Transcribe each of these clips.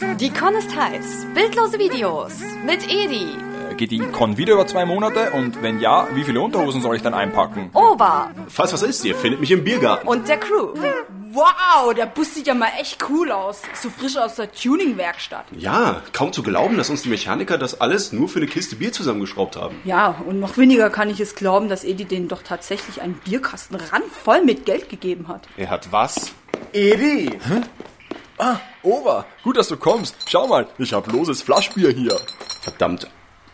Die Con ist heiß. Bildlose Videos mit Edi. Geht die Con wieder über 2 Monate? Und wenn ja, wie viele Unterhosen soll ich dann einpacken? Ober. Falls was ist, ihr findet mich im Biergarten. Und der Crew. Wow, der Bus sieht ja mal echt cool aus. So frisch aus der Tuning-Werkstatt. Ja, kaum zu glauben, dass uns die Mechaniker das alles nur für eine Kiste Bier zusammengeschraubt haben. Ja, und noch weniger kann ich es glauben, dass Edi denen doch tatsächlich einen Bierkasten randvoll mit Geld gegeben hat. Er hat was? Edi! Hä? Ah, Ober, gut, dass du kommst. Schau mal, ich hab loses Flaschbier hier. Verdammt.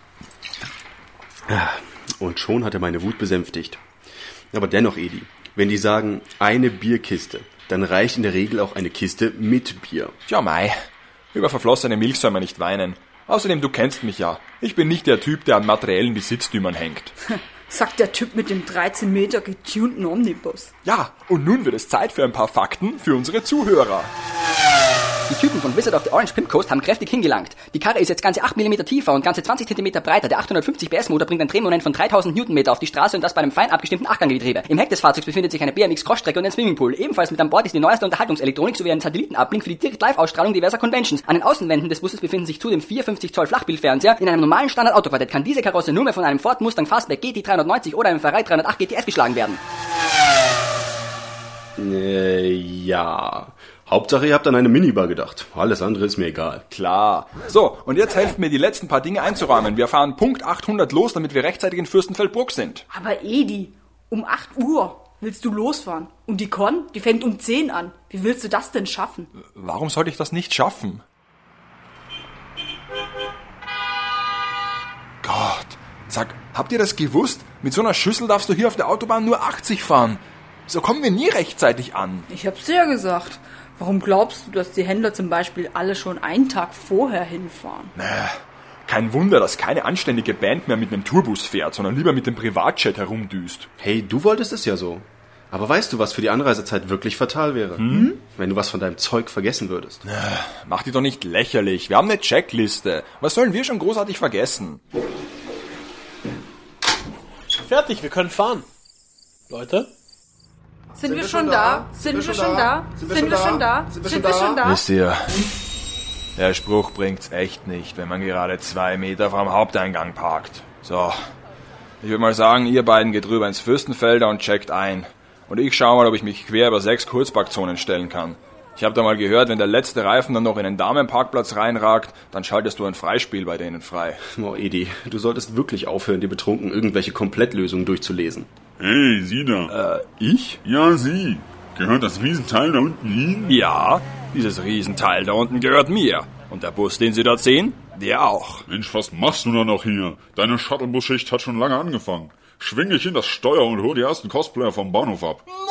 Und schon hat er meine Wut besänftigt. Aber dennoch, Edi, wenn die sagen, eine Bierkiste, dann reicht in der Regel auch eine Kiste mit Bier. Tja, mei. Über verflossene Milch soll man nicht weinen. Außerdem, du kennst mich ja. Ich bin nicht der Typ, der an materiellen Besitztümern hängt. Sagt der Typ mit dem 13 Meter getunten Omnibus. Ja, und nun wird es Zeit für ein paar Fakten für unsere Zuhörer. Die Typen von Wizard of the Orange Pimp Coast haben kräftig hingelangt. Die Karre ist jetzt ganze 8 mm tiefer und ganze 20 cm breiter. Der 850 PS Motor bringt ein Drehmoment von 3000 Newtonmeter auf die Straße und das bei einem fein abgestimmten Achtganggetriebe. Im Heck des Fahrzeugs befindet sich eine BMX Crossstrecke und ein Swimmingpool. Ebenfalls mit an Bord ist die neueste Unterhaltungselektronik sowie ein Satellitenablink für die Direkt-Live-Ausstrahlung diverser Conventions. An den Außenwänden des Busses befinden sich zudem 450 Zoll Flachbildfernseher. In einem normalen Standard-Autoquartett kann diese Karosse nur mehr von einem Ford Mustang Fastback GT 390 oder einem Ferrari 308 GTS geschlagen werden. Ja. Hauptsache, ihr habt an eine Minibar gedacht. Alles andere ist mir egal. Klar. So, und jetzt helft mir, die letzten paar Dinge einzuräumen. Wir fahren Punkt 800 los, damit wir rechtzeitig in Fürstenfeldbruck sind. Aber Edi, um 8 Uhr willst du losfahren. Und die Con, die fängt um 10 an. Wie willst du das denn schaffen? Warum sollte ich das nicht schaffen? Gott, sag, habt ihr das gewusst? Mit so einer Schüssel darfst du hier auf der Autobahn nur 80 fahren. So kommen wir nie rechtzeitig an. Ich hab's dir ja gesagt. Warum glaubst du, dass die Händler zum Beispiel alle schon einen Tag vorher hinfahren? Kein Wunder, dass keine anständige Band mehr mit einem Tourbus fährt, sondern lieber mit dem Privatjet herumdüst. Hey, du wolltest es ja so. Aber weißt du, was für die Anreisezeit wirklich fatal wäre? Wenn du was von deinem Zeug vergessen würdest. Mach die doch nicht lächerlich. Wir haben eine Checkliste. Was sollen wir schon großartig vergessen? Fertig, wir können fahren. Leute? Sind wir schon da? Sind wir schon da? Sind wir schon da? Sind wir schon da? Wisst ihr, der Spruch bringt's echt nicht, wenn man gerade 2 Meter vom Haupteingang parkt. So, ich würde mal sagen, ihr beiden geht rüber ins Fürstenfelder und checkt ein. Und ich schau mal, ob ich mich quer über 6 Kurzparkzonen stellen kann. Ich habe da mal gehört, wenn der letzte Reifen dann noch in den Damenparkplatz reinragt, dann schaltest du ein Freispiel bei denen frei. Oh, Edi, du solltest wirklich aufhören, dir betrunken irgendwelche Komplettlösungen durchzulesen. Hey, Sie da. Ich? Ja, Sie. Gehört das Riesenteil da unten Ihnen? Ja, dieses Riesenteil da unten gehört mir. Und der Bus, den Sie dort sehen, der auch. Mensch, was machst du da noch hier? Deine Shuttlebus-Schicht hat schon lange angefangen. Schwing dich in das Steuer und hol die ersten Cosplayer vom Bahnhof ab.